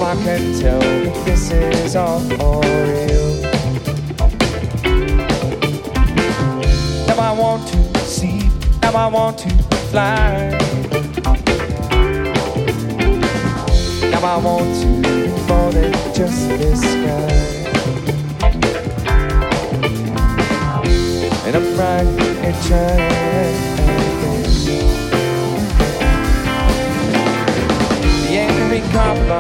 I can tell that this is all real. Now I want to see, now I want to fly. Now I want to more than just this sky. And I'm bright and shining. The angry compromise.